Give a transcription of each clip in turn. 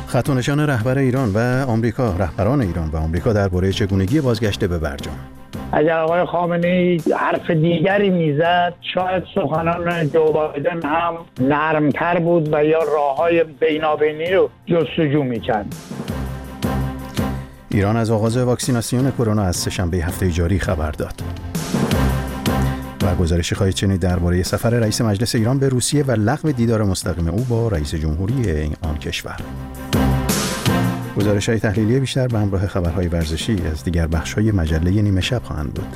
خط و نشان رهبر ایران و آمریکا، رهبران ایران و آمریکا درباره چگونگی بازگشت به برجام. اگر آقای خامنه‌ای حرف دیگری میزد شاید سخنان جو بایدن هم نرمتر بود و یا راههای بینابینی رو جستجو میکرد. ایران از آغاز واکسیناسیون کرونا از سه‌شنبه هفته جاری خبر داد. و گزارشی خواهید شنید درباره سفر رئیس مجلس ایران به روسیه و لغو دیدار مستقیم او با رئیس جمهوری آن کشور. گزارش‌های تحلیلی بیشتر به همراه خبرهای ورزشی از دیگر بخش‌های مجله نیمه شب خواهند بود.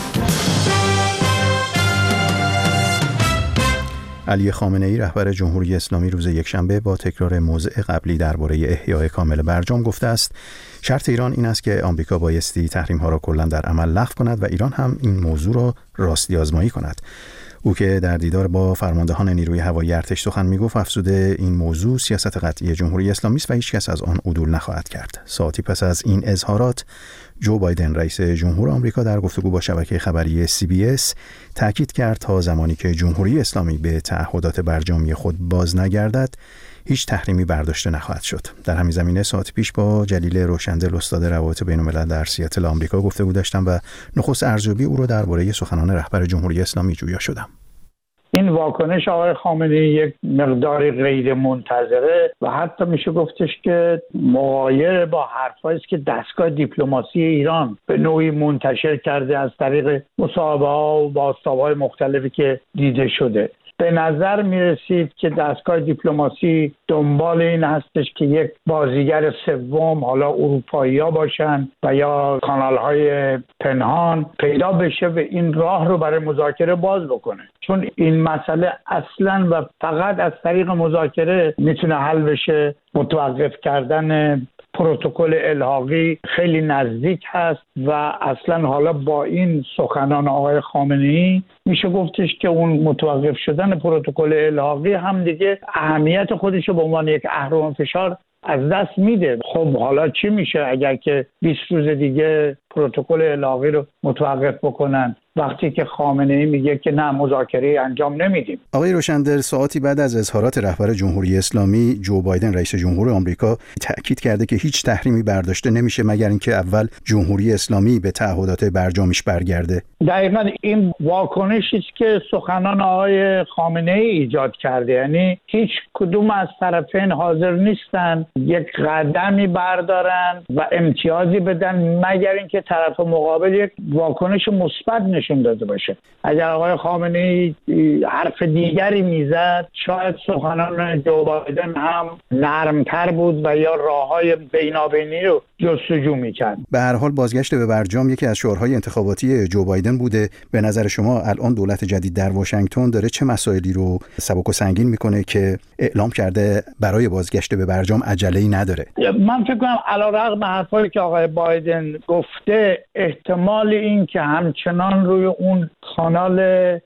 علی خامنه‌ای رهبر جمهوری اسلامی روز یکشنبه با تکرار موضع قبلی درباره احیای کامل برجام گفته است شرط ایران این است که آمریکا بایستی تحریم‌ها را کلاً در عمل لغو کند و ایران هم این موضوع را راستی آزمایی کند. او که در دیدار با فرماندهان نیروی هوایی ارتش سخن میگفت افزوده این موضوع سیاست قطعی جمهوری اسلامی است و هیچ کس از آن عدول نخواهد کرد. ساعتی پس از این اظهارات جو بایدن رئیس جمهور آمریکا در گفتگو با شبکه خبری CBS تاکید کرد تا زمانی که جمهوری اسلامی به تعهدات برجامی خود باز نگردد هیچ تحریمی برداشته نخواهد شد. در همین زمینه ساعت پیش با جلیل روشندل استاد روابط بین‌الملل در سیاتل آمریکا گفتگو داشتم و نخست ارزیابی او را درباره سخنان رهبر جمهوری اسلامی جویا شدم. این واکنش آقای خامنه‌ای یک مقداری غیر منتظره و حتی میشه گفتش که مغایر با حرفایی است که دستگاه دیپلماسی ایران به نوعی منتشر کرده از طریق مصاحبه‌ها و بازتاب‌های مختلفی که دیده شده. به نظر میرسید که دستگاه دیپلماسی دنبال این هستش که یک بازیگر سوم، حالا اروپایی‌ها باشن و یا کانال‌های پنهان پیدا بشه و این راه رو برای مذاکره باز بکنه، چون این مسئله اصلاً و فقط از طریق مذاکره میتونه حل بشه. متوقف کردن پروتکل الحاقی خیلی نزدیک هست و اصلا حالا با این سخنان آقای خامنه‌ای میشه گفتش که اون متوقف شدن پروتکل الحاقی هم دیگه اهمیت خودش رو به عنوان یک اهرم فشار از دست میده. خب حالا چی میشه اگر که 20 روز دیگه پروتکل الحاقی رو متوقف بکنن وقتی که خامنه‌ای میگه که نه مذاکره انجام نمیدیم؟ آقای روشندل، ساعتی بعد از اظهارات رهبر جمهوری اسلامی جو بایدن رئیس جمهور آمریکا تاکید کرده که هیچ تحریمی برداشته نمیشه مگر اینکه اول جمهوری اسلامی به تعهدات برجامیش برگرده. دقیقاً این واکنشی است که سخنان آقای خامنه‌ای ایجاد کرده، یعنی هیچ کدوم از طرفین حاضر نیستن یک قدمی بردارن و امتیازی بدن مگر اینکه طرف مقابل یک واکنش مثبت نشون داده باشه. اگر آقای خامنه‌ای حرف دیگری میزد شاید سخنان جو بایدن هم نرمتر بود و یا راههای بینابینی رو جستجو میکرد. به هر حال بازگشت به برجام یکی از شعارهای انتخاباتی جو بایدن بوده. به نظر شما الان دولت جدید در واشنگتن داره چه مسائلی رو سبک و سنگین میکنه که اعلام کرده برای بازگشت به برجام عجله‌ای نداره؟ من فکر کنم علیرغم حرفایی که آقای بایدن گفته احتمال این که همچنان روی اون کانال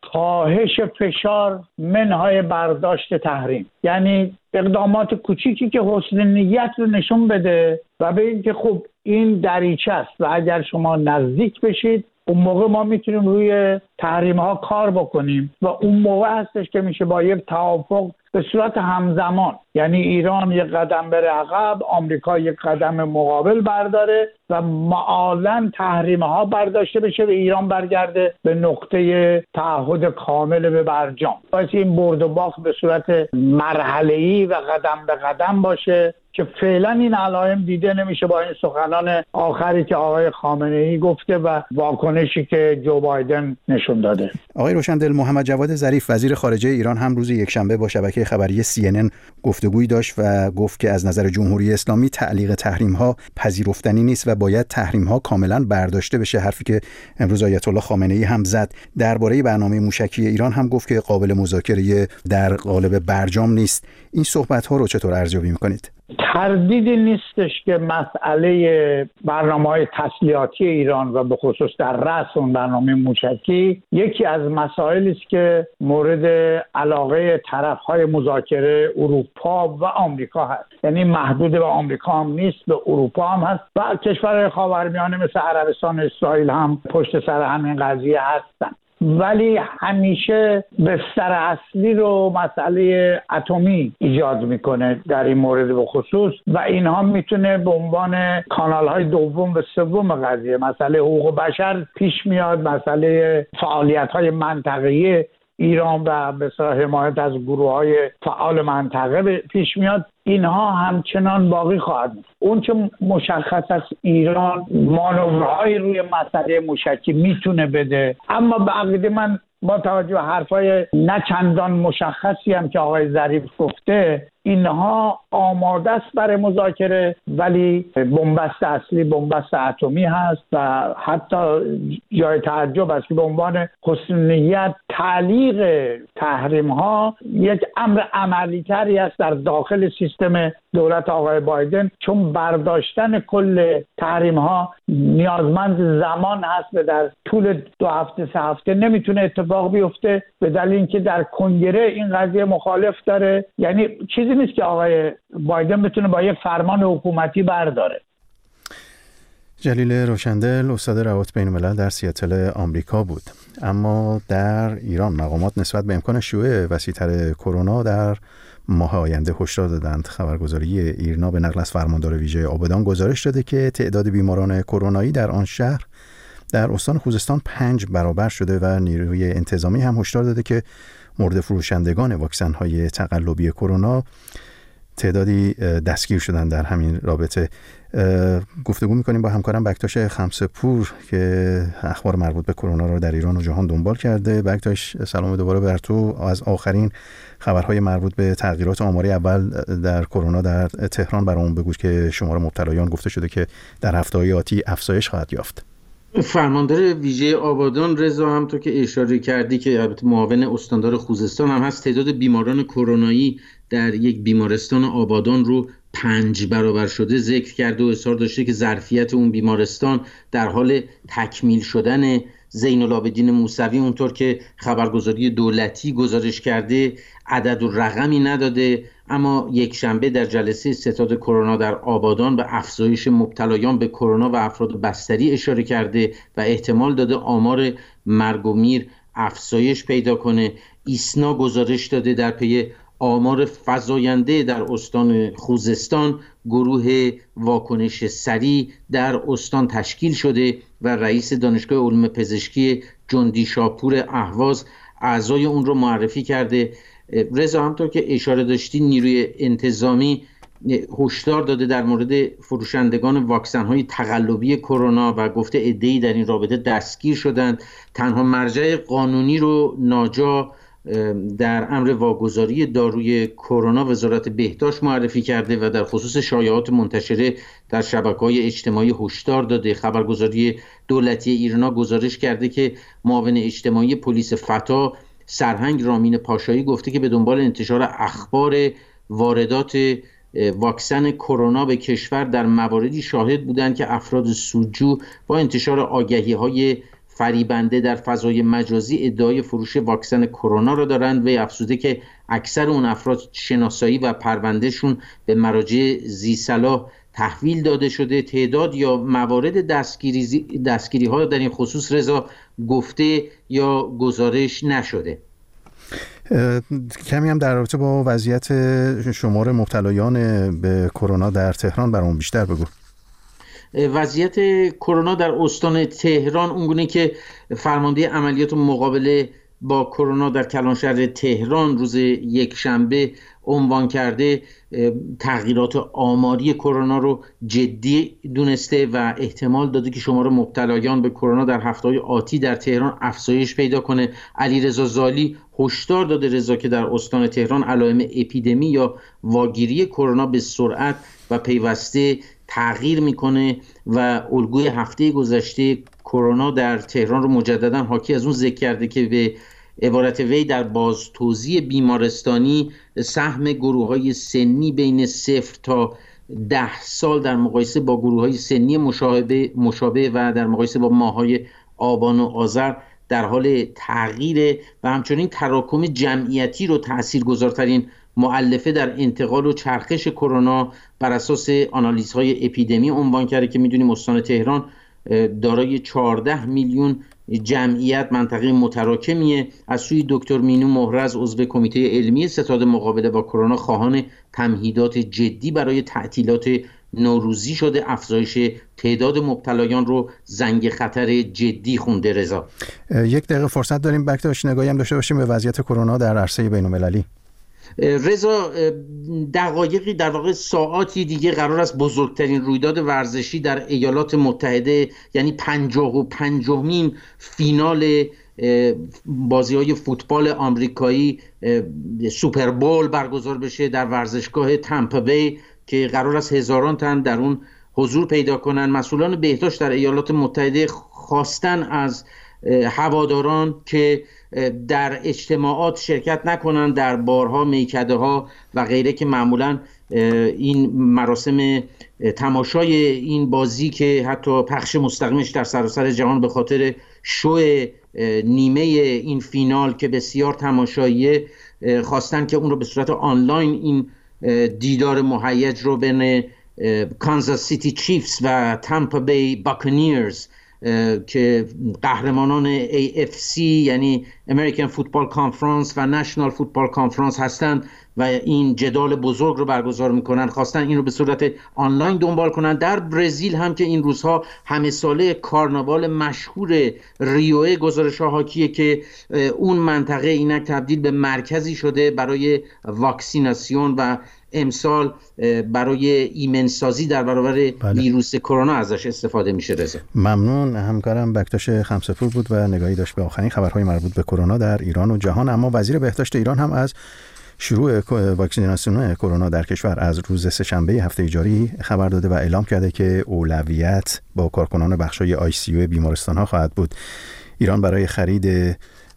کاهش فشار منهای برداشت تحریم، یعنی اقدامات کوچیکی که حسن نیت رو نشون بده و به این که خب این دریچه است و اگر شما نزدیک بشید اون موقع ما میتونیم روی تحریم ها کار بکنیم و اون موقع هستش که میشه با یک توافق به صورت همزمان، یعنی ایران یک قدم بره عقب، آمریکا یک قدم مقابل برداره و معالاً تحریم ها برداشته بشه و ایران برگرده به نقطه تعهد کامل به برجام. باید این برد و باخت به صورت مرحله‌ای و قدم به قدم باشه که فعلا این علائم دیده نمیشه با این سخنان آخری که آقای خامنه‌ای گفته و واکنشی که جو بایدن نشون داده. آقای روشندل، محمد جواد ظریف وزیر خارجه ایران هم روز یکشنبه با شبکه خبری CNN گفتگویی داشت و گفت که از نظر جمهوری اسلامی تعلیق تحریم‌ها پذیرفتنی نیست و باید تحریم‌ها کاملا برداشته بشه، حرفی که امروز آیت الله خامنه‌ای هم زد. درباره برنامه موشکی ایران هم گفت که قابل مذاکره در قالب برجام نیست. این صحبت‌ها رو چطور ارزیابی می‌کنید؟ تردیدی نیستش که مسئله برنامه‌های تسلیحاتی ایران و به خصوص در رأس اون برنامه موشکی یکی از مسائلی است که مورد علاقه طرف‌های مذاکره اروپا و آمریکا هست. یعنی محدود به آمریکا هم نیست، به اروپا هم هست و کشورهای خاورمیانه مثل عربستان و اسرائیل هم پشت سر همین قضیه هستن. ولی همیشه بستر اصلی رو مسئله اتمی ایجاد میکنه در این مورد به خصوص و اینها میتونه به عنوان کانال‌های دوم و سوم قضیه، مسئله حقوق بشر پیش میاد، مسئله فعالیت‌های منطقه‌ای ایران و به اصطلاح حمایت از گروه‌های فعال منطقه پیش میاد، اینها همچنان باقی خواهد بود. اون چه مشخص است ایران مانورهای روی مسئله موشکی میتونه بده، اما به عقیده من با توجه به حرفای نه چندان مشخصی هم که آقای ظریف گفته، اینها آماده است برای مذاکره، ولی بنبست اصلی بنبست اتمی هست و حتی جای تعجب است که به عنوان حسن نیت تعلیق تحریم ها یک امر عملی تری است در داخل سیستم دولت آقای بایدن، چون برداشتن کل تحریم ها نیازمند زمان هست و در طول 2 هفته 3 هفته نمیتونه اتفاق بیفته به دلیل اینکه در کنگره این قضیه مخالف داره. یعنی چیزی نیست که آقای بایدن بتونه با یک فرمان حکومتی برداره. جلیل روشندل استاد روابط بین‌الملل در سیاتل آمریکا بود. اما در ایران مقامات نسبت به امکان شیوع وسیع‌تر کرونا در ماه آینده هشدار دادند. خبرگزاری ایرنا به نقل از فرماندار ویژه آبادان گزارش داده که تعداد بیماران کرونایی در آن شهر در استان خوزستان 5 برابر شده و نیروی انتظامی هم هشدار داده که مورد فروشندگان واکسن‌های تقلبی کرونا تعدادی دستگیر شدن. در همین رابطه گفتگو می‌کنیم با همکارم بکتاش خمسه‌پور که اخبار مربوط به کرونا رو در ایران و جهان دنبال کرده. بکتاش سلام دوباره بر تو. از آخرین خبرهای مربوط به تغییرات آماری اول در کرونا در تهران برامون بگو که شمار مبتلایان گفته شده که در هفته‌های آتی افزایش خواهد یافت. فرماندار ویژه آبادان رضا هم تو که اشاره کردی که البته معاون استاندار خوزستان هم هست، تعداد بیماران کرونایی در یک بیمارستان آبادان رو 5 برابر شده ذکر کرده و اصرار داشته که ظرفیت اون بیمارستان در حال تکمیل شدن. زین العابدین موسوی اونطور که خبرگزاری دولتی گزارش کرده عدد و رقمی نداده، اما یک شنبه در جلسه ستاد کرونا در آبادان به افزایش مبتلایان به کرونا و افراد بستری اشاره کرده و احتمال داده آمار مرگ و میر افزایش پیدا کنه. ایسنا گزارش داده در پی آمار فزاینده در استان خوزستان گروه واکنش سریع در استان تشکیل شده و رئیس دانشگاه علوم پزشکی جندی شاپور اهواز اعضای اون رو معرفی کرده. رضا همطور که اشاره داشتی نیروی انتظامی هشدار داده در مورد فروشندگان واکسن‌های تقلبی کرونا و گفته عده‌ای در این رابطه دستگیر شدند. تنها مرجع قانونی رو ناجا در امر واگذاری داروی کرونا وزارت بهداشت معرفی کرده و در خصوص شایعات منتشره در شبکه‌های اجتماعی هشدار داده. خبرگزاری دولتی ایرنا گزارش کرده که معاون اجتماعی پلیس فتا سرهنگ رامین پاشایی گفته که به دنبال انتشار اخبار واردات واکسن کرونا به کشور در مواردی شاهد بودند که افراد سودجو با انتشار آگهی‌های فریبنده در فضای مجازی ادعای فروش واکسن کرونا را دارند و افزوده که اکثر اون افراد شناسایی و پروندهشون به مراجع ذی‌صلاح تحویل داده شده. تعداد یا موارد دستگیری ها در این خصوص رضا گفته یا گزارش نشده. کمی هم در رابطه با وضعیت شمار مبتلایان به کرونا در تهران برامون بیشتر بگو. وضعیت کرونا در استان تهران اونگونه که فرمانده عملیات مقابله با کرونا در کلانشهر تهران روز یک شنبه عنوان کرده، تغییرات آماری کرونا رو جدی دونسته و احتمال داده که شمار مبتلایان به کرونا در هفته‌های آتی در تهران افزایش پیدا کنه. علیرضا زالی هشدار داده رضا که در استان تهران علائم اپیدمی یا واگیری کرونا به سرعت و پیوسته تغییر میکنه و الگوی هفته گذشته کرونا در تهران رو مجددا حاکی از اون ذکر کرده که به عبارت وی در بازتوزیع بیمارستانی سهم گروه‌های سنی بین 0 تا 10 سال در مقایسه با گروه‌های سنی مشابه و در مقایسه با ماه‌های آبان و آذر در حال تغییر و همچنین تراکم جمعیتی رو تاثیرگذارترین مؤلفه در انتقال و چرخش کرونا بر اساس آنالیزهای اپیدمی عنوان کرده که میدونیم استان تهران دارای 14 میلیون جمعیت منطقه متراکمیه. از سوی دکتر مینو مهرز عضو کمیته علمی ستاد مقابله با کرونا خواهان تمهیدات جدی برای تعطیلات نوروزی شده. افزایش تعداد مبتلایان رو زنگ خطر جدی خونده. رضا، یک دقیقه فرصت داریم بکتاش نگاهی هم داشته باشیم به وضعیت کرونا در عرصه بین‌المللی. رضا، دقایقی در واقع ساعاتی دیگه قرار است بزرگترین رویداد ورزشی در ایالات متحده، یعنی 55مین فینال بازی‌های فوتبال آمریکایی سوپربول برگزار بشه در ورزشگاه تامپا بی که قرار است هزاران تن در اون حضور پیدا کنن. مسئولان بهداشت در ایالات متحده خواستن از هواداران که در اجتماعات شرکت نکنند، در بارها، میکده ها و غیره که معمولا این مراسم تماشای این بازی که حتی پخش مستقیمش در سراسر جهان به خاطر شو نیمه این فینال که بسیار تماشاییه، خواستن که اون رو به صورت آنلاین این دیدار مهیج رو بین کانزاس سیتی چیفز و تامپا بی باکنیرز که قهرمانان AFC یعنی امریکن فوتبال کانفرانس و نشنال فوتبال کانفرانس هستند و این جدال بزرگ رو برگزار میکنن، خواستن این رو به صورت آنلاین دنبال کنن. در برزیل هم که این روزها همه ساله کارناوال مشهور ریوه، گزارش ها حاکیه که اون منطقه اینک تبدیل به مرکزی شده برای واکسیناسیون و امسال برای ایمنسازی در برابر ویروس کرونا ازش استفاده میشه. رضا، ممنون. همکارم بکتاش خمسه‌پور بود و نگاهی داشت به آخرین خبرهای مربوط به کرونا در ایران و جهان. اما وزیر بهداشت ایران هم از شروع واکسیناسیون کرونا در کشور از روز سه‌شنبه هفته جاری خبر داده و اعلام کرده که اولویت با کارکنان بخش‌های ICU بیمارستان‌ها خواهد بود. ایران برای خرید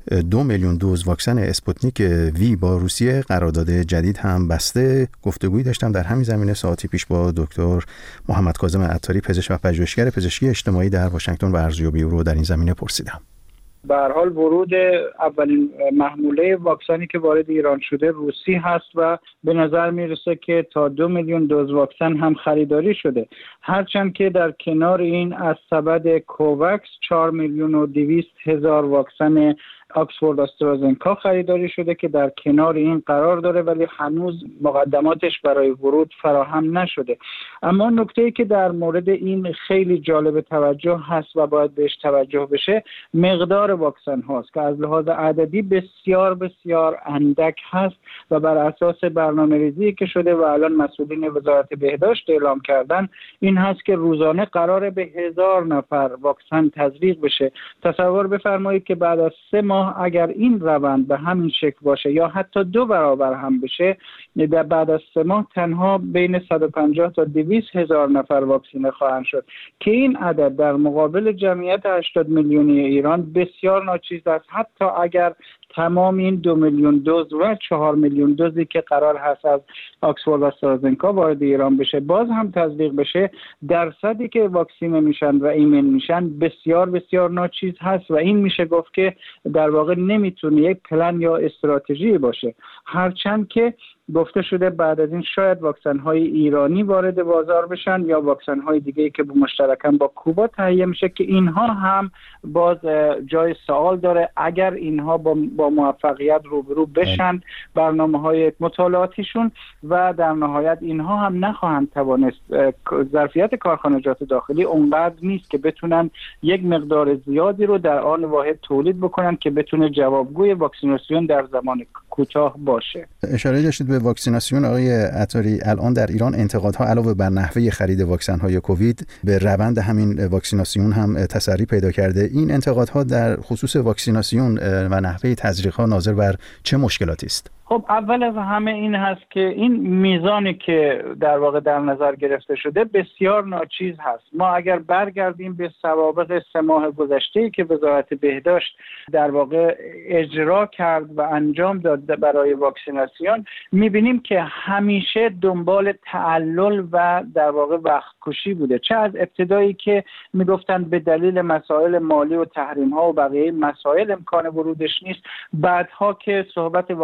2 میلیون دوز واکسن اسپوتنیک وی با روسیه قرارداد جدید هم بسته. گفتگویی داشتم در همین زمینه ساعتی پیش با دکتر محمد کاظم عطاری، پزشک و پژوهشگر پزشکی اجتماعی در واشنگتن و ارزیابی او رو در این زمینه پرسیدم. به هر حال ورود اولین محموله واکسنی که وارد ایران شده روسی هست و به نظر میرسه که تا 2 میلیون دوز واکسن هم خریداری شده، هرچند که در کنار این از سبد کوواکس 4 میلیون و 200 هزار واکسن آکسفورد آسترازنکا خریداری شده که در کنار این قرار داره، ولی هنوز مقدماتش برای ورود فراهم نشده. اما نکته‌ای که در مورد این خیلی جالب توجه هست و باید بهش توجه بشه مقدار واکسن هاست که از لحاظ عددی بسیار بسیار اندک هست و بر اساس برنامه‌ریزی که شده و الان مسئولین وزارت بهداشت اعلام کردن این هست که روزانه قراره به 1000 نفر واکسن تزریق بشه. تصور بفرمایید که بعد از 3 ماه اگر این روند به همین شکل باشه یا حتی 2 برابر هم بشه، در بعد از 3 ماه تنها بین 150 تا 200 هزار نفر واکسینه خواهند شد که این عدد در مقابل جمعیت 80 میلیونی ایران بسیار ناچیز است. حتی اگر تمام این 2 میلیون دوز و 4 میلیون دوزی که قرار هست از آکسفورد آسترازنکا وارد ایران بشه باز هم تزریق بشه، درصدی که واکسینه میشن و ایمن میشن بسیار بسیار ناچیز هست و این میشه گفت که در واقع نمیتونه یک پلن یا استراتژی باشه. هرچند که گفته شده بعد از این شاید واکسن‌های ایرانی وارد بازار بشن یا واکسن‌های دیگه‌ای که مشترکاً با کوبا تهیه میشه که اینها هم باز جای سوال داره. اگر اینها با موفقیت روبرو بشن برنامه‌های مطالعاتیشون و در نهایت اینها هم نخواهند توانست، ظرفیت کارخانجات داخلی اونقدر نیست که بتونن یک مقدار زیادی رو در آن واحد تولید بکنن که بتونه جوابگوی واکسیناسیون در زمان کوتاه باشه. اشاره داشتید به واکسیناسیون آقای عطاری. الان در ایران انتقادها علاوه بر نحوه خرید واکسن‌های کووید به روند همین واکسیناسیون هم تسری پیدا کرده. این انتقادها در خصوص واکسیناسیون و نحوه تزریق‌ها ناظر بر چه مشکلاتی است؟ خب اول از همه این هست که این میزانی که در واقع در نظر گرفته شده بسیار ناچیز هست. ما اگر برگردیم به سوابق 3 ماه گذشته‌ای که وزارت بهداشت در واقع اجرا کرد و انجام داد برای واکسیناسیون، می‌بینیم که همیشه دنبال تعلل و در واقع وقت کشی بوده. چه از ابتدایی که میگفتن به دلیل مسائل مالی و تحریم‌ها و بقیه مسائل امکان ورودش نیست، بعدها که صحبت واکسن‌های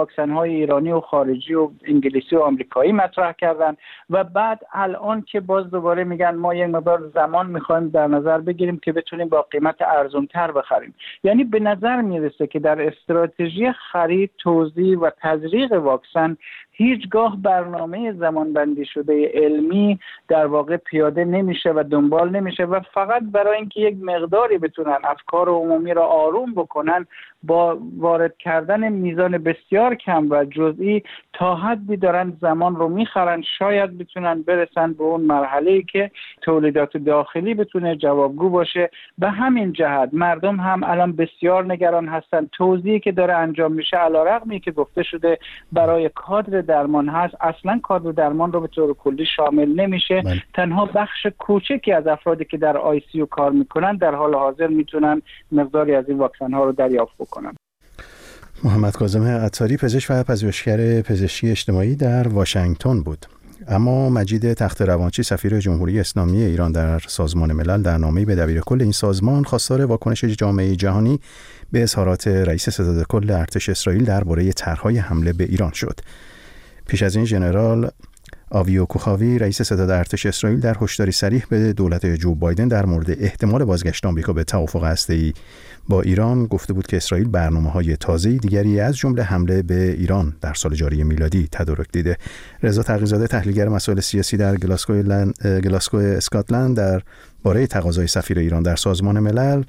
های ایرانی و خارجی و انگلیسی و آمریکایی مطرح کردن و بعد الان که باز دوباره میگن ما یک مقدار زمان میخوایم در نظر بگیریم که بتونیم با قیمت ارزان‌تر بخریم. یعنی به نظر میرسه که در استراتژی خرید، توزیع و تزریق واکسن هیچگاه برنامه زمانبندی شده علمی در واقع پیاده نمیشه و دنبال نمیشه و فقط برای اینکه یک مقداری بتونن افکار عمومی را آروم بکنن با وارد کردن میزان بسیار کم و جزئی تا حدی دارن زمان رو میخرن، شاید بتونن برسن به اون مرحله‌ای که تولیدات داخلی بتونه جوابگو باشه. به همین جهت مردم هم الان بسیار نگران هستن. توزیعی که داره انجام میشه علیرغمی که گفته شده برای کادر درمان هست، اصلا کادر درمان رو به طور کلی شامل نمیشه. تنها بخش کوچکی از افرادی که در آی سی یو کار میکنن در حال حاضر میتونن مقداری از این واکسن ها رو دریافت بکنن. محمد کاظم عطاری، پزشک و پژوهشگر پزشکی اجتماعی در واشنگتن بود. اما مجید تخت روانچی، سفیر جمهوری اسلامی ایران در سازمان ملل، در نامه‌ای به دبیرکل این سازمان خواستار واکنش جامعه جهانی به اظهارات رئیس ستاد کل ارتش اسرائیل درباره طرح‌های حمله به ایران شد. پیش از این ژنرال آویو کوخاوی، رئیس ستاد ارتش اسرائیل، در هشداری صریح به دولت جو بایدن در مورد احتمال بازگشت آمریکا به توافق هسته‌ای با ایران گفته بود که اسرائیل برنامه‌های تازه‌ای دیگری از جمله حمله به ایران در سال جاری میلادی تدارک دیده. رضا تقی‌زاده، تحلیلگر مسائل سیاسی در گلاسگو اسکاتلند، در باره تقاضای سفیر ایران در سازمان ملل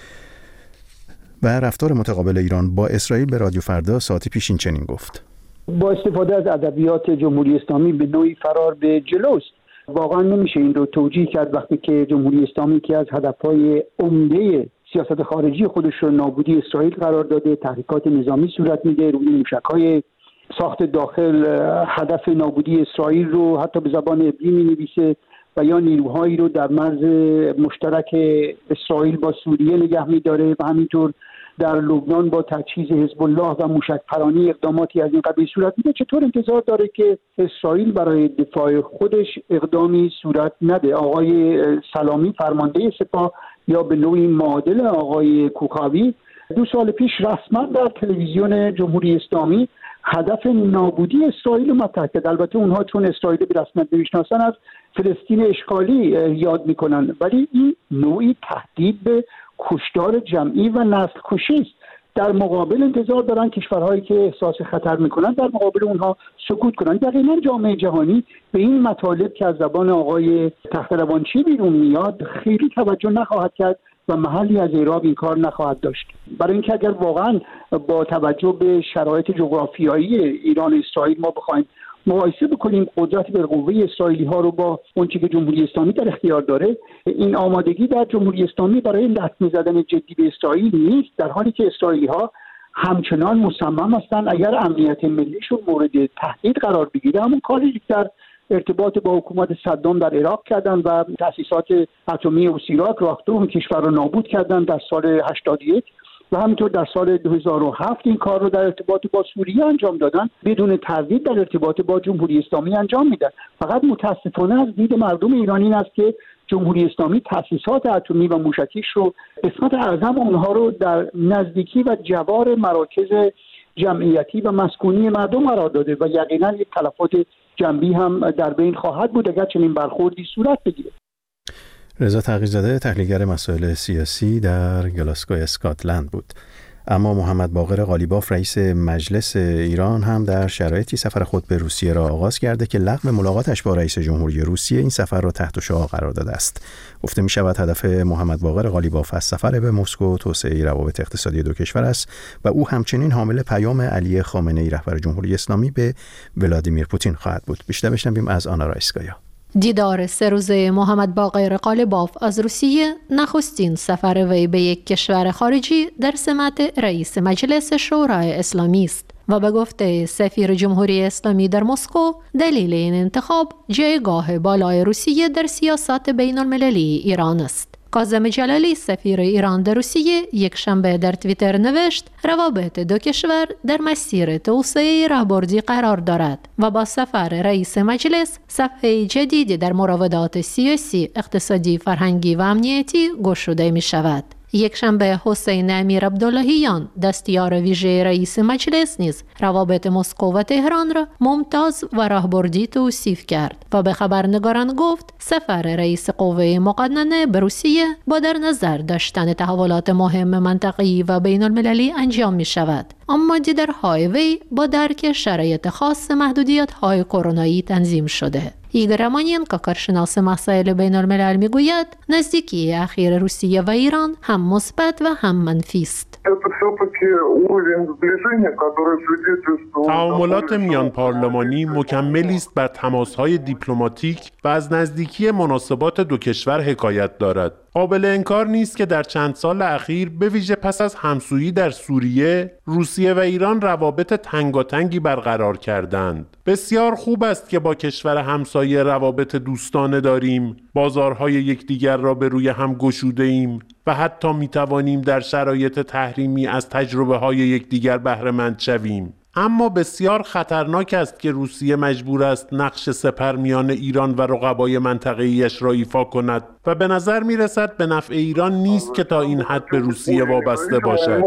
و رفتار متقابل ایران با اسرائیل به رادیو فردا ساعتی پیش این چنین گفت: با استفاده از ادبیات جمهوری اسلامی به نوعی فرار به جلوست. واقعا نمیشه این رو توجیه کرد وقتی که جمهوری اسلامی که از هدفهای عمده سیاست خارجی خودش رو نابودی اسرائیل قرار داده، تحریکات نظامی صورت میده روی موشک‌های ساخت داخل، هدف نابودی اسرائیل رو حتی به زبان عبری می‌نویسه و یا نیروهایی رو در مرز مشترک اسرائیل با سوریه نگه می‌داره و همینطور در لبنان با تجهیز حزب الله و موشک‌پرانی اقداماتی از این قبیل صورت میده. چطور انتظار داره که اسرائیل برای دفاع خودش اقدامی صورت نده؟ آقای سلامی، فرمانده سپاه، یا به نوعی معادل آقای کوخاوی، 2 سال پیش رسما در تلویزیون جمهوری اسلامی هدف نابودی اسرائیل رو مطرح کرد. البته اونها چون اسرائیل به رسمیت نمیشناسن از فلسطین اشغالی یاد میکنن، ولی این نوعی تهدید به کشتار جمعی و نسل کشی است. در مقابل انتظار دارن کشورهایی که احساس خطر میکنن در مقابل اونها سکوت کنن. دقیقاً جامعه جهانی به این مطالب که از زبان آقای تخت روانچی بیرون میاد خیلی توجه نخواهد کرد و محلی از اعراب این کار نخواهد داشت. برای اینکه اگر واقعاً با توجه به شرایط جغرافیایی ایران و اسرائیل ما بخوایم مقایسه بکنیم قدرت بالقوه اسرائیلی ها رو با اون چیزی که جمهوری اسلامی در اختیار داره، این آمادگی در جمهوری اسلامی برای لطمه زدن جدی به اسرائیل نیست، در حالی که اسرائیلی ها همچنان مصمم هستند اگر امنیت ملیشون مورد تهدید قرار بگیره همون کاری که در ارتباط با حکومت صدام در عراق کردن و تأسیسات اتمی اوسیراک راکتور کشور رو نابود کردن در سال 81 و همینطور در سال 2007 این کار رو در ارتباط با سوریه انجام دادن، بدون تردید در ارتباط با جمهوری اسلامی انجام میدن. فقط متاسفانه از دید مردم ایرانی این است که جمهوری اسلامی تأسیسات اتمی و موشکیش رو قسمت اعظم اونها رو در نزدیکی و جوار مراکز جمعیتی و مسکونی مردم قرار داده و یقینا یک تلفات جنبی هم در بین خواهد بود اگر چنین برخوردی صورت بگیره. رضا تقی‌زاده، تحلیلگر مسائل سیاسی در گلاسگو اسکاتلند بود. اما محمد باقر قالیباف، رئیس مجلس ایران، هم در شرایطی سفر خود به روسیه را آغاز کرده که لغو ملاقاتش با رئیس جمهوری روسیه این سفر را تحت شعاع قرار داده است. گفته می شود هدف محمد باقر قالیباف از سفر به مسکو توسعه روابط اقتصادی دو کشور است و او همچنین حامل پیام علی خامنه‌ای رهبر جمهوری اسلامی به ولادیمیر پوتین خواهد بود. بیشتر بشنویم از آنا رایسکایا. دیدار 3 روزه محمد باقر قالیباف از روسیه نخستین سفر وی به یک کشور خارجی در سمت رئیس مجلس شورای اسلامی است و به گفته سفیر جمهوری اسلامی در مسکو دلیل این انتخاب جایگاه بالای روسیه در سیاست بین المللی ایران است. کاظم جلالی، سفیر ایران در روسیه، یک شنبه در توییتر نوشت روابط دو کشور در مسیر توسعه راهبردی قرار دارد و با سفر رئیس مجلس صفحه جدیدی در مراودات سیاسی، اقتصادی، فرهنگی و امنیتی گشوده می شود. یکشنبه حسین امیر عبداللهیان دستیار ویژه رئیس مجلس نیز روابط مسکو و تهران را ممتاز و راهبردی توصیف کرد و به خبرنگاران گفت سفر رئیس قوه مقننه به روسیه با در نظر داشتن تحولات مهم منطقه‌ای و بین المللی انجام می شود، اما دیدارهای وی با درک شرایط خاص محدودیت‌های کرونایی تنظیم شده. ایگور رامانینکو کارشناس مسائل بین الملل میگوید نزدیکی اخیر روسیه و ایران هم مثبت و هم منفی است. تعاملات میان پارلمانی مکملی است بر تماس‌های دیپلماتیک و از نزدیکی مناسبات دو کشور حکایت دارد. قابل انکار نیست که در چند سال اخیر به ویژه پس از همسویی در سوریه، روسیه و ایران روابط تنگاتنگی برقرار کردند. بسیار خوب است که با کشور همسایه روابط دوستانه داریم، بازارهای یکدیگر را به روی هم گشوده ایم و حتی می توانیم در شرایط تحریمی از تجربه‌های یکدیگر بهره مند شویم. اما بسیار خطرناک است که روسیه مجبور است نقش سپر میان ایران و رقبای منطقه‌ایش را ایفا کند و به نظر می رسد به نفع ایران نیست که تا این حد به روسیه وابسته باشد.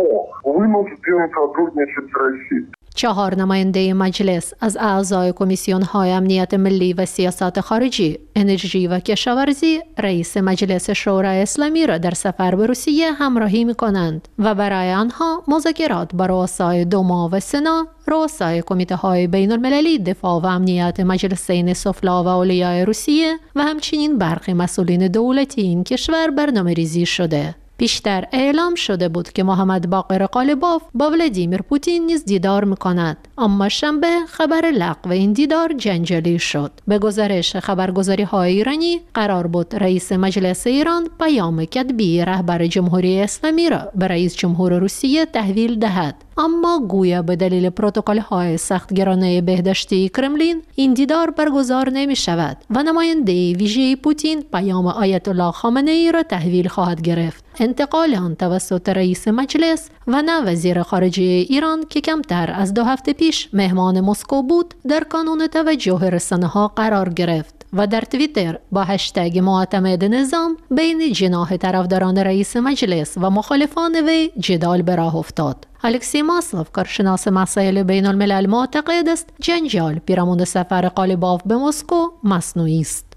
4 نماینده مجلس از اعضای کمیسیون‌های امنیت ملی و سیاست خارجی، انرژی و کشاورزی رئیس مجلس شورای اسلامی را در سفر به روسیه همراهی می‌کنند و برای آنها مذاکرات با رؤسای دوما و سنا، رؤسای کمیته‌های بین‌المللی دفاع و امنیت مجلسین سفلا و اولیای روسیه و همچنین برخی مسئولین دولتی این کشور برنامه‌ریزی شده. پیشتر اعلام شده بود که محمد باقر قالیباف با ولادیمیر پوتین نیز دیدار می‌کند، اما شنبه خبر لغو این دیدار جنجالی شد. به گزارش خبرگزاری‌های ایرانی قرار بود رئیس مجلس ایران پیام کتبی رهبر جمهوری اسلامی را به رئیس جمهور روسیه تحویل دهد، اما گویا به دلیل پروتکل‌های سختگیرانه بهداشتی کرملین این دیدار برگزار نمی‌شود و نماینده ویژه پوتین پیام آیت الله خامنه‌ای را تحویل خواهد گرفت. انتقال آن توسط رئیس مجلس و نه وزیر خارجه ایران که کمتر از 2 هفته پیش مهمان مسکو بود در کانون توجه رسانه‌ها قرار گرفت و در توییتر با هشتگ معتمد نظام بین جناح طرفداران رئیس مجلس و مخالفان وی جدال به راه افتاد. الکسی ماسلوف کارشناس مسائل بین الملل معتقد است جنجال پیرامون سفر قالیباف به مسکو مصنوعی است.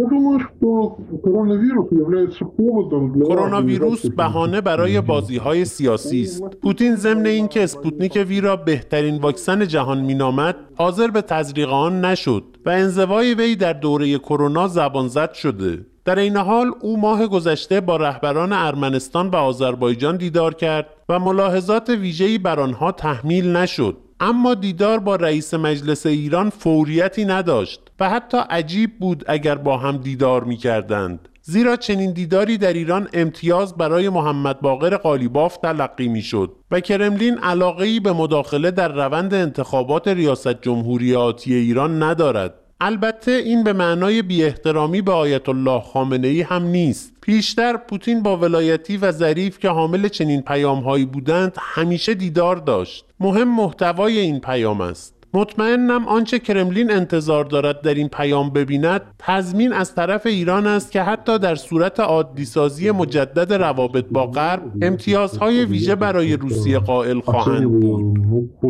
کرونا ویروس بهانه برای بازی‌های سیاسی است. پوتین ضمن اینکه اسپوتنیک وی را بهترین واکسن جهان مینامد، حاضر به تزریق آن نشد و انزوای وی در دوره کرونا زبانزد شده. در این حال او ماه گذشته با رهبران ارمنستان و آذربایجان دیدار کرد و ملاحظات ویژه‌ای بر آنها تحمیل نشد. اما دیدار با رئیس مجلس ایران فوریتی نداشت و حتی عجیب بود اگر با هم دیدار می‌کردند، زیرا چنین دیداری در ایران امتیاز برای محمد باقر قالیباف تلقی می‌شد و کرملین علاقه‌ای به مداخله در روند انتخابات ریاست جمهوری آتی ایران ندارد. البته این به معنای بی احترامی به آیت الله خامنه‌ای هم نیست. پیشتر پوتین با ولایتی و ظریف که حامل چنین پیام‌هایی بودند همیشه دیدار داشت. مهم محتوای این پیام است. مطمئنم آنچه کرملین انتظار دارد در این پیام ببیند تضمین از طرف ایران است که حتی در صورت عادی‌سازی مجدد روابط با غرب امتیازهای ویژه برای روسیه قائل خواهند بود.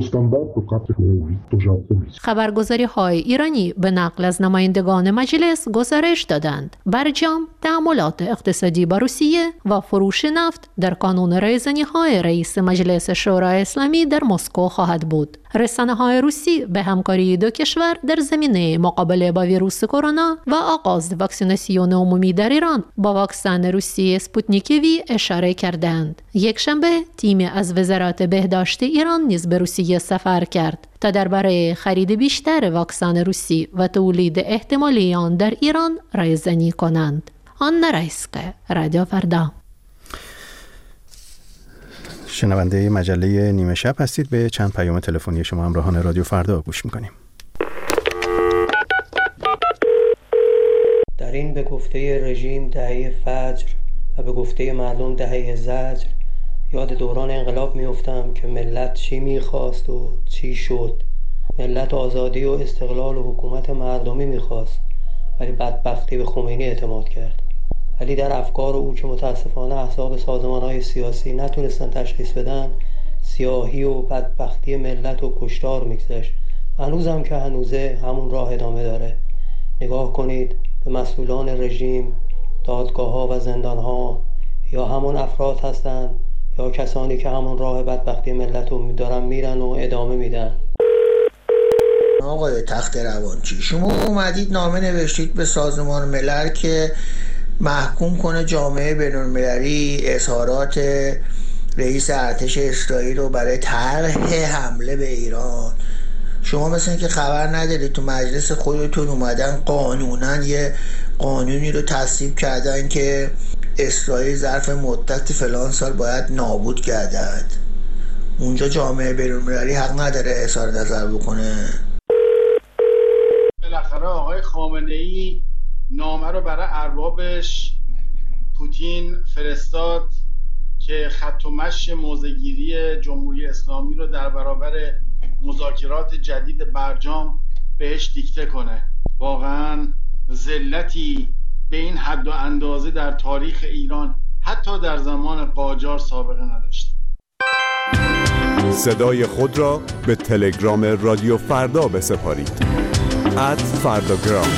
خبرگزاری‌های ایرانی به نقل از نمایندگان مجلس گزارش دادند برجام تعاملات اقتصادی با روسیه و فروش نفت در کانون رایزنی‌های رئیس مجلس شورای اسلامی در مسکو خواهد بود. رسانه‌های روسی به همکاری دو کشور در زمینه مقابله با ویروس کرونا و آغاز واکسیناسیون عمومی در ایران با واکسن روسی اسپوتنیک وی اشاره کردند. یکشنبه تیمی از وزارت بهداشت ایران نیز به روسیه سفر کرد تا درباره خرید بیشتر واکسن روسی و تولید احتمالی آن در ایران رایزنی کنند. آنا رایسکه، رادیو فردا. شنونده مجله نیمه شب هستید. به چند پیام تلفنی شما همراهان رادیو فردا گوش میکنیم. در این به گفته رژیم دهه فجر و به گفته مردم دهه زجر یاد دوران انقلاب میافتم که ملت چی میخواست و چی شد. ملت آزادی و استقلال و حکومت مردمی میخواست، ولی بدبختی به خمینی اعتماد کرد. ولی در افکار او که متاسفانه احزاب سازمان‌های سیاسی نتونستن تشخیص بدن، سیاهی و بدبختی ملت و کشتار میگذشت. هنوزم که هنوزه همون راه ادامه داره. نگاه کنید به مسئولان رژیم، دادگاه‌ها و زندان‌ها یا همون افراد هستن یا کسانی که همون راه بدبختی ملت رو دارن میرن و ادامه میدن. آقای تخت روانچی، شما اومدید نامه نوشتید به سازمان ملل که محکوم کنه جامعه بین‌المللی اظهارات رئیس ارتش اسرائیل رو برای طرح حمله به ایران. شما مثل اینکه خبر ندارید تو مجلس خودتون اومدن قانونا یه قانونی رو تصویب کردن که اسرائیل ظرف مدت فلان سال باید نابود گردد. اونجا جامعه بین‌المللی حق نداره اظهار نظر بکنه. بالاخره آقای خامنه‌ای نامه رو برای اربابش پوتین فرستاد که خط و مشی موضع‌گیری جمهوری اسلامی رو در برابر مذاکرات جدید برجام بهش دیکته کنه. واقعا ذلتی به این حد و اندازه در تاریخ ایران حتی در زمان قاجار سابقه نداشته. صدای خود را به تلگرام رادیو فردا بسپارید. @فرداگرام.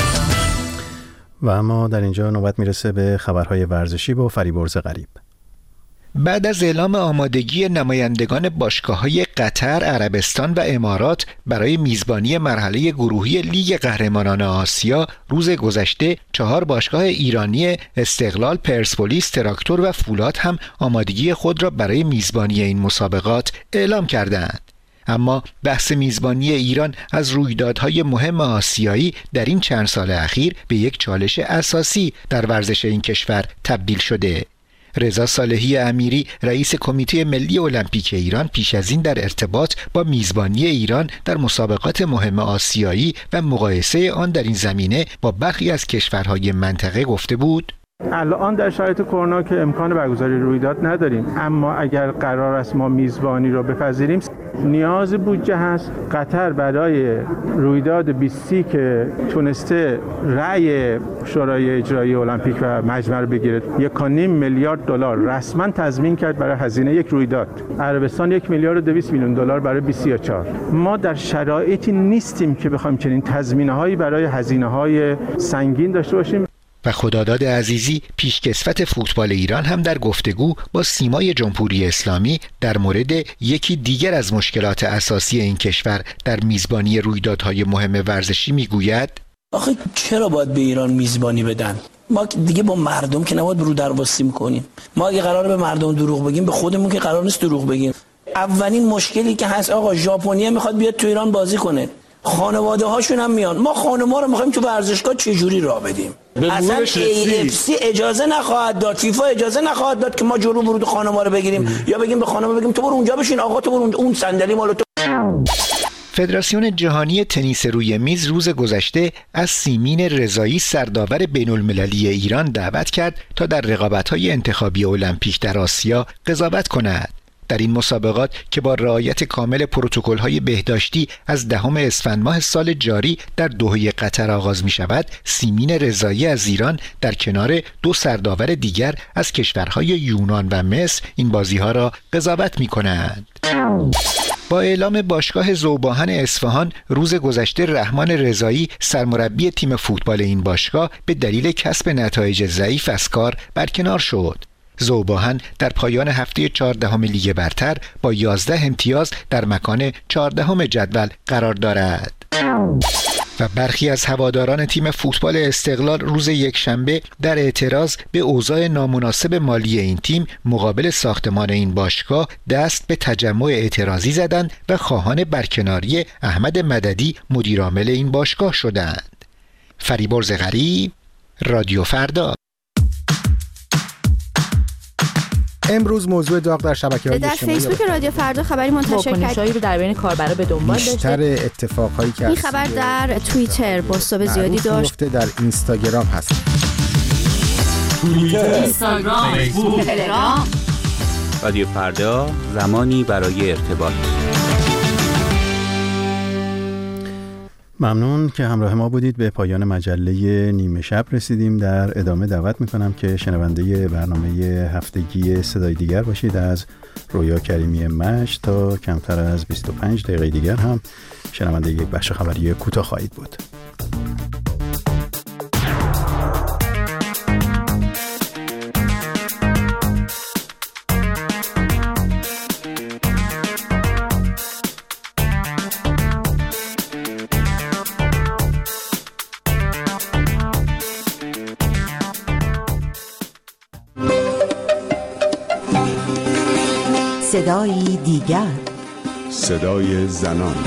و اما در اینجا نوبت میرسه به خبرهای ورزشی با فریبرز غریب. بعد از اعلام آمادگی نمایندگان باشگاه‌های قطر، عربستان و امارات برای میزبانی مرحله گروهی لیگ قهرمانان آسیا، روز گذشته 4 باشگاه ایرانی استقلال، پرسپولیس، تراکتور و فولاد هم آمادگی خود را برای میزبانی این مسابقات اعلام کردند. اما بحث میزبانی ایران از رویدادهای مهم آسیایی در این چند سال اخیر به یک چالش اساسی در ورزش این کشور تبدیل شده. رضا صالحی امیری رئیس کمیته ملی المپیک ایران پیش از این در ارتباط با میزبانی ایران در مسابقات مهم آسیایی و مقایسه آن در این زمینه با برخی از کشورهای منطقه گفته بود: الان در شرایط کرونا که امکان برگزاری رویداد نداریم، اما اگر قرار است ما میزبانی را بپذیریم نیاز بودجه هست. قطر برای رویداد 20 که تونسته رأی شورای اجرایی المپیک و مجمع رو بگیره 1.5 میلیارد دلار رسما تضمین کرد برای هزینه یک رویداد. عربستان 1 میلیارد و 200 میلیون دلار برای 2034. ما در شرایطی نیستیم که بخوایم چنین تضمین‌هایی برای هزینه‌های سنگین داشته باشیم. و خداداد عزیزی پیشکسوت فوتبال ایران هم در گفتگو با سیمای جمهوری اسلامی در مورد یکی دیگر از مشکلات اساسی این کشور در میزبانی رویدادهای مهم ورزشی میگوید: آخه چرا باید به ایران میزبانی بدن؟ ما دیگه با مردم که نباید رو درواسی میکنیم. ما اگه قراره به مردم دروغ بگیم، به خودمون که قرار نیست دروغ بگیم. اولین مشکلی که هست آقا، ژاپنیا میخواد بیاد تو ایران بازی کنه، خانواده هاشون هم میان. ما خانم‌ها رو میخوایم تو ورزشگاه چه جوری راه بدیم؟ اصلا AFC اجازه نخواهد داد، فیفا اجازه نخواهد داد که ما جلو ورود خانم‌ها رو بگیریم یا بگیم به خانم‌ها بگیم تو برو اونجا بشین، آقا تو برو اون صندلی مال تو. فدراسیون جهانی تنیس روی میز روز گذشته از سیمین رضایی سرداور بین‌المللی ایران دعوت کرد تا در رقابت‌های انتخابی المپیک در آسیا قضاوت کند. در این مسابقات که با رعایت کامل پروتکل‌های بهداشتی از 10 اسفند ماه سال جاری در دوحه قطر آغاز می شود، سیمین رضایی از ایران در کنار 2 سرداور دیگر از کشورهای یونان و مصر این بازی‌ها را قضاوت می کنند. با اعلام باشگاه ذوباهن اصفهان روز گذشته، رحمان رضایی سرمربی تیم فوتبال این باشگاه به دلیل کسب نتایج ضعیف از کار برکنار شد. ذوباهن در پایان هفته 14 لیگ برتر با 11 امتیاز در مکان 14 جدول قرار دارد. و برخی از هواداران تیم فوتبال استقلال روز یکشنبه در اعتراض به اوضاع نامناسب مالی این تیم مقابل ساختمان این باشگاه دست به تجمع اعتراضی زدند و خواهان برکناری احمد مددی مدیرعامل این باشگاه شدند. فریبرز غریب، رادیو فردا. امروز موضوع داغ در شبکه‌های اجتماعی در فیسبوک رادیو فردا خبری منتشر کرد. واکنش‌هایی رو در بین کاربرا به دنبال داشته. بیشتر اتفاقهایی که این خبر در توییتر بازتاب زیادی داشت. در اینستاگرام هست. توییتر، اینستاگرام، فیسبوک، تلگرام. رادیو فردا، زمانی برای ارتباط. ممنون که همراه ما بودید. به پایان مجله نیمه شب رسیدیم. در ادامه دعوت میکنم که شنونده برنامه هفتگی صدای دیگر باشید از رویا کریمی مشت. تا کمتر از 25 دقیقه دیگر هم شنونده یک بخش خبری کوتاه خواهید بود. صدای دیگر، صدای زنان.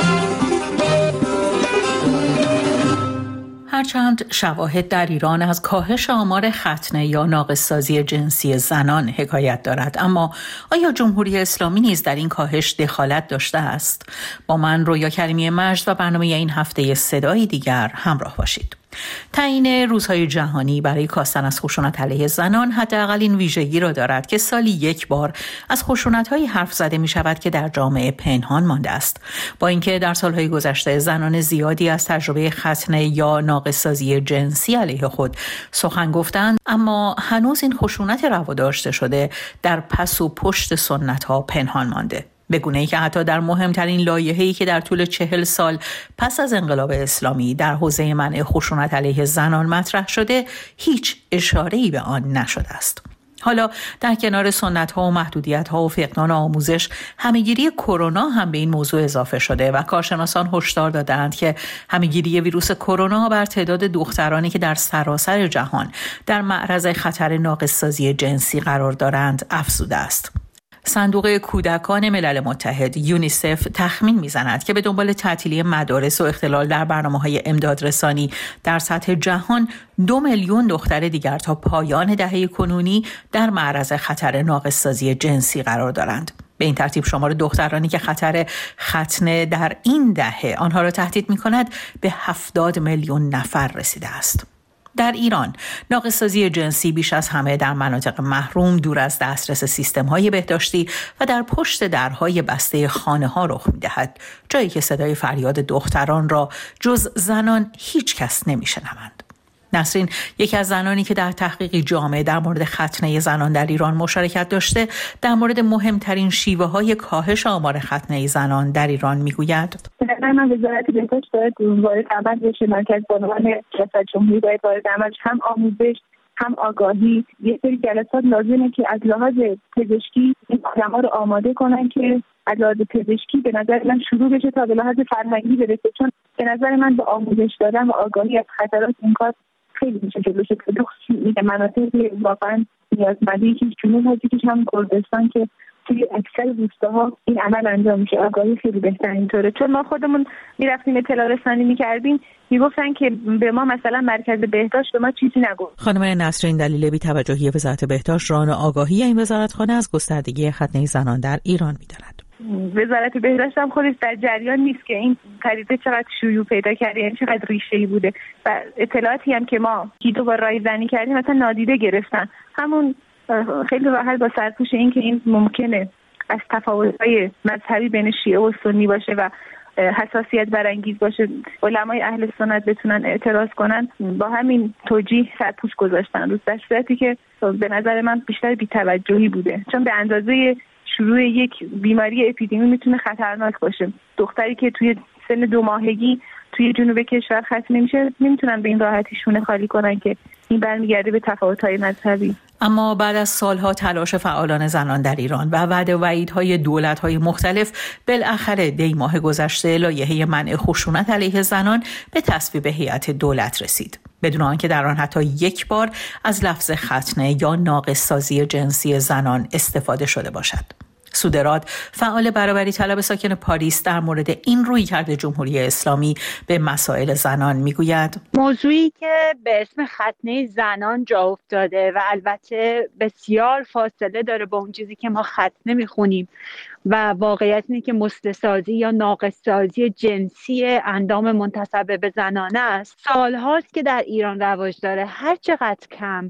هرچند شواهد در ایران از کاهش آمار ختنه یا ناقص‌سازی جنسی زنان حکایت دارد، اما آیا جمهوری اسلامی نیز در این کاهش دخالت داشته است؟ با من رویا کریمی مجد و برنامه این هفته صدای دیگر همراه باشید. تعیین روزهای جهانی برای کاستن از خشونت علیه زنان حداقل این ویژگی را دارد که سالی یک بار از خشونت‌های حرف زده می شود که در جامعه پنهان مانده است. با اینکه در سالهای گذشته زنان زیادی از تجربه ختنه یا ناقص‌سازی جنسی علیه خود سخن گفتند، اما هنوز این خشونت روا داشته شده در پس و پشت سنت‌ها پنهان مانده. به گونه‌ای که حتی در مهمترین لایحه‌ای که در طول 40 سال پس از انقلاب اسلامی در حوزه منع خشونت علیه زنان مطرح شده، هیچ اشاره‌ای به آن نشده است. حالا در کنار سنت‌ها و محدودیت‌ها و فقدان آموزش، همه‌گیری کرونا هم به این موضوع اضافه شده و کارشناسان هشدار دادند که همه‌گیری ویروس کرونا بر تعداد دخترانی که در سراسر جهان در معرض خطر ناقص‌سازی جنسی قرار دارند افزوده است. صندوق کودکان ملل متحد یونیسف تخمین می‌زند که به دنبال تعطیلی مدارس و اختلال در برنامه‌های امدادرسانی در سطح جهان 2 میلیون دختر دیگر تا پایان دهه کنونی در معرض خطر ناقص‌سازی جنسی قرار دارند. به این ترتیب شمار دخترانی که خطر ختنه در این دهه آنها را تهدید می‌کند به 70 میلیون نفر رسیده است. در ایران ناقص‌سازی جنسی بیش از همه در مناطق محروم، دور از دسترس سیستم‌های بهداشتی و در پشت درهای بسته خانه‌ها رخ می‌دهد، جایی که صدای فریاد دختران را جز زنان هیچ کس نمی‌شنوند. نسرین، یکی از زنانی که در تحقیقی جامع در مورد ختنه زنان در ایران مشارکت داشته، در مورد مهمترین شیوه‌های کاهش آمار ختنه زنان در ایران میگوید: من وزارت بهداشت باید وارد عمل بشه، مرکز بانوان ریاست جمهوری باید وارد عمل، هم آموزش هم آگاهی. یه سری جلسات لازمه که از لحاظ پزشکی این آدم‌ها رو آماده کنن که از لحاظ پزشکی به نظر من شروع بشه تا به لحاظ فرهنگی برسه، چون به نظر من با آموزش دادن و آگاهی از خطرات این کار خیلی میشه جلوش گرفت. مناطقی واقعا نیازمندی که جنوب هستیش هم کردستان که توی اکثر روستاها این عمل انجام میشه، آگاهی خیلی بهتر اینطوره. چون ما خودمون میرفتیم اطلاع رسانی میکردیم، میگفتن که به ما مثلا مرکز بهداشت به ما چیزی نگفت. خانم نسرین، دلیل بی‌توجهی وزارت بهداشت ران آگاهی این وزارتخانه از گستردگی ختنه زنان در ایران میداند. وزارت بهداشت هم خودش در جریان نیست که این پدیده چقدر شیوع پیدا کرده، یعنی چقدر ریشه‌ای بوده و اطلاعاتی هم که ما گیدو با رایزنی کردیم مثلا نادیده گرفتن. همون خیلی راحت با سرپوش این که این ممکنه از تفاوت‌های مذهبی بین شیعه و سنی باشه و حساسیت برانگیز باشه، علمای اهل سنت بتونن اعتراض کنن، با همین توجیه سرپوش گذاشتن روز، در صورتی که به نظر من بیشتر بی‌توجهی بوده، چون به اندازه شروع یک بیماری اپیدمی میتونه خطرناک باشه. دختری که توی سن 2 ماهگی توی جنوب کشور ختنه نمیشه، نمیتونن به این راحتی شونه خالی کنن که این برمیگرده به تفاوت‌های مذهبی. اما بعد از سالها تلاش فعالان زنان در ایران و وعده و وعیدهای دولت‌های مختلف، بالاخره دی ماه گذشته لایحه منع خشونت علیه زنان به تصویب هیئت دولت رسید، بدون آنکه در آن حتی یک بار از لفظ ختنه یا ناقص‌سازی جنسی زنان استفاده شده باشد. سودراد، فعال برابری طلب ساکن پاریس، در مورد این رویکرد جمهوری اسلامی به مسائل زنان میگوید: موضوعی که به اسم ختنه زنان جا افتاده و البته بسیار فاصله داره با اون چیزی که ما ختنه میخونیم و واقعیت اینه که مسلسازی یا ناقص‌سازی جنسی اندام منتسب به زنانه است. سالهاست که در ایران رواج داره. هر چقدر کم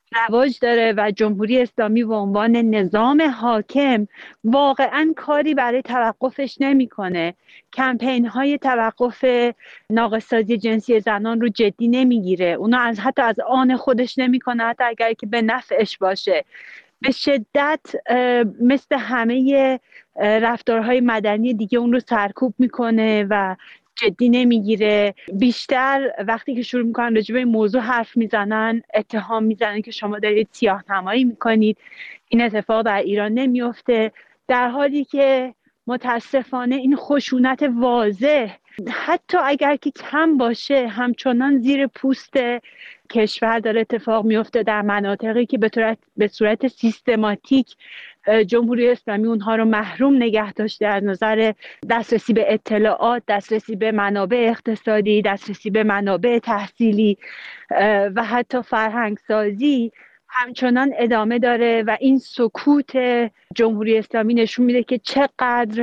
رواج داره و جمهوری اسلامی به عنوان نظام حاکم واقعا کاری برای توقفش نمیکنه. کمپین های توقف ناقص‌سازی جنسی زنان رو جدی نمیگیره. اونا حتی از آن خودش نمیکنه، حتی اگر که به نفعش باشه. به شدت مثل همه رفتارهای مدنی دیگه اون رو سرکوب میکنه و جدی نمیگیره. بیشتر وقتی که شروع میکنن راجع به این موضوع حرف میزنن، اتهام میزنن که شما دارید سیاه‌نمایی میکنید. این اتفاق در ایران نمیفته، در حالی که متاسفانه این خشونت واضح حتی اگر که کم باشه همچنان زیر پوست کشور داره اتفاق میفته، در مناطقی که به صورت سیستماتیک جمهوری اسلامی اونها رو محروم نگه داشته از نظر دسترسی به اطلاعات، دسترسی به منابع اقتصادی، دسترسی به منابع تحصیلی و حتی فرهنگ سازی همچنان ادامه داره. و این سکوت جمهوری اسلامی نشون میده که چقدر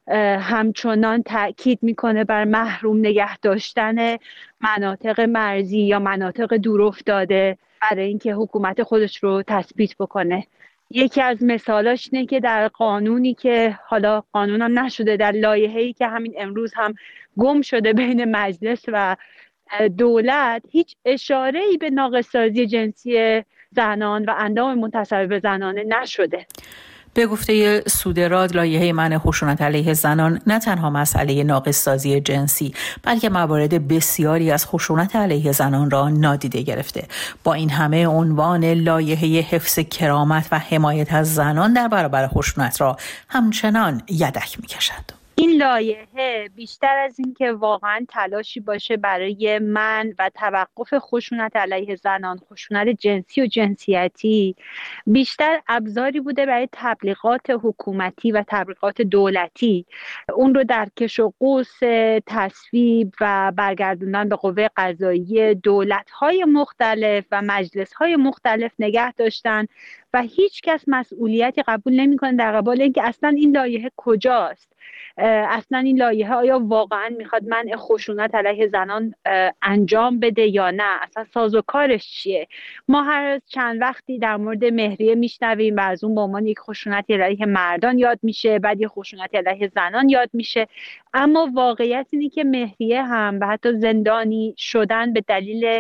همچنان تأکید میکنه بر محروم نگه داشتن مناطق مرزی یا مناطق دورافتاده برای اینکه حکومت خودش رو تثبیت بکنه. یکی از مثالاش اینه که در قانونی که حالا قانون هم نشده، در لایحه‌ای که همین امروز هم گم شده بین مجلس و دولت، هیچ اشاره‌ای به ناقص‌سازی جنسی زنان و اندام منتسب به زنانه نشده. به گفته سودراد، لایحه منع خشونت علیه زنان نه تنها مسئله ناقص‌سازی جنسی بلکه موارد بسیاری از خشونت علیه زنان را نادیده گرفته. با این همه عنوان لایحه حفظ کرامت و حمایت از زنان در برابر خشونت را همچنان یدک می‌کشد. این لایحه بیشتر از این که واقعا تلاشی باشه برای منع و توقف خشونت علیه زنان، خشونت جنسی و جنسیتی، بیشتر ابزاری بوده برای تبلیغات حکومتی و تبلیغات دولتی، اون رو در کش و قوس تصویب و برگردوندن به قوه قضاییه دولت‌های مختلف و مجلس‌های مختلف نگه داشتن و هیچ کس مسئولیتی قبول نمی‌کنه در قبال اینکه اصلا این لایحه کجاست، اصلا این لایحه آیا واقعا میخواد منع خشونت علیه زنان انجام بده یا نه، اصلا سازوکارش چیه. ما هر چند وقتی در مورد مهریه میشنویم و از اون به عنوان یک خشونت علیه مردان یاد میشه، بعد یک خشونت علیه زنان یاد میشه، اما واقعیت اینه که مهریه هم و حتی زندانی شدن به دلیل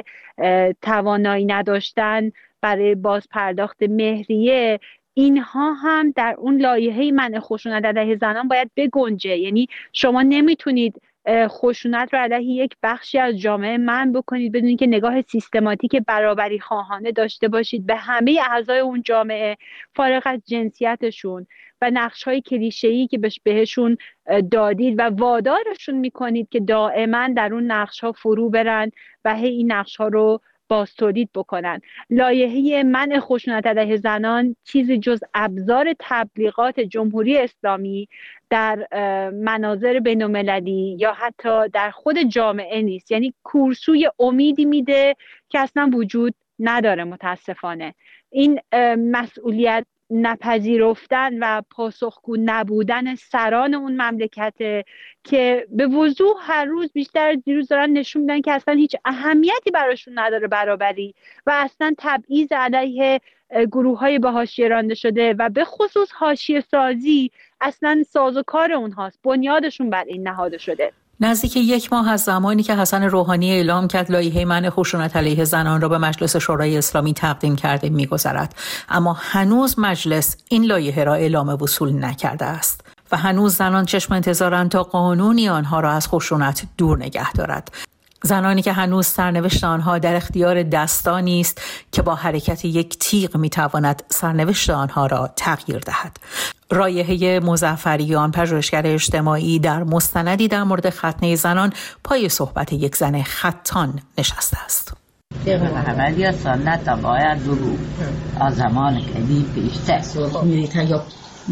توانایی نداشتن برای باز پرداخت مهریه، اینها هم در اون لایحه منع خشونت علیه زنان باید بگنجه. یعنی شما نمیتونید خشونت رو علیه یک بخشی از جامعه منع بکنید بدون که نگاه سیستماتیک برابری خواهانه داشته باشید به همه اعضای اون جامعه فارغ از جنسیتشون و نقش‌های کلیشه‌ای که بهشون دادید و وادارشون میکنید که دائما در اون نقش‌ها فرو برن و هی این نقش‌ها رو باز تولید بکنن. لایحه منع خشونت علیه زنان چیزی جز ابزار تبلیغات جمهوری اسلامی در مناظر بین‌المللی یا حتی در خود جامعه نیست. یعنی کورسوی امیدی میده که اصلا وجود نداره. متاسفانه این مسئولیت نپذیرفتن و پاسخگو نبودن سران اون مملکته که به وضوح هر روز بیشتر از دیروز دارن نشون میدن که اصلا هیچ اهمیتی براشون نداره برابری و اصلا تبعیض علیه گروه‌های به حاشیه رانده شده و به خصوص حاشیه سازی اصلا سازوکار اونهاست، بنیادشون بر این نهاده شده. نزدیک 1 ماه از زمانی که حسن روحانی اعلام کرد لایحه منع خشونت علیه زنان را به مجلس شورای اسلامی تقدیم کرده می‌گذرد، اما هنوز مجلس این لایحه را اعلام وصول نکرده است و هنوز زنان چشم انتظارند تا قانونی آنها را از خشونت دور نگه دارد. زنانی که هنوز سرنوشت آنها در اختیار دستانی است که با حرکت یک تیغ میتواند سرنوشت آنها را تغییر دهد. رایحه مظفریان، پژوهشگر اجتماعی، در مستندی در مورد ختنه زنان پای صحبت یک زن خطان نشسته است. طبق محمدی سنت باید برو از زمان قدیم پیشتر میریختن یا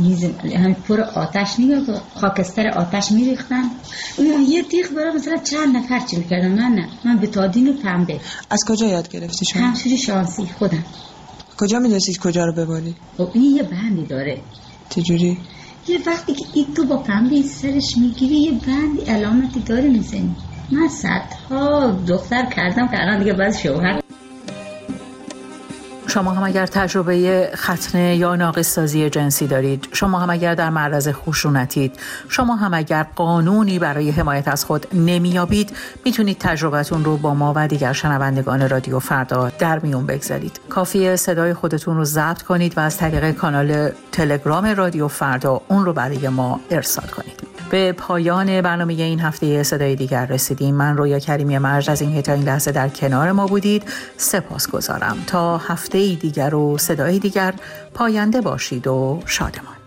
هم پر آتش نگاه خاکستر آتش میریختن. یه تیغ برای مثلا چند نفر چی میکردن. من به تادین و پنبه. از کجا یاد گرفتی شما؟ همشوری شانسی خودم. کجا میدونستید کجا رو بباری؟ خب این یه بندی داره. چجوری؟ یه وقتی که این تو با پنبه سرش میگیری یه بندی علامتی داره میزنی. من صدها دختر کردم که الان دیگه باز شوهر. شما هم اگر تجربه ختنه یا ناقص‌سازی جنسی دارید، شما هم اگر در معرض خشونتید، شما هم اگر قانونی برای حمایت از خود نمیابید، میتونید تجربتون رو با ما و دیگر شنوندگان رادیو فردا در میون بگذارید. کافیه صدای خودتون رو ضبط کنید و از طریق کانال تلگرام رادیو فردا اون رو برای ما ارسال کنید. به پایان برنامه این هفته صدای دیگر رسیدیم. من رویا کریمی مرج از این تا این لحظه در کنار ما بودید سپاسگزارم. تا هفته دیگر و صدای دیگر، پاینده باشید و شادمان.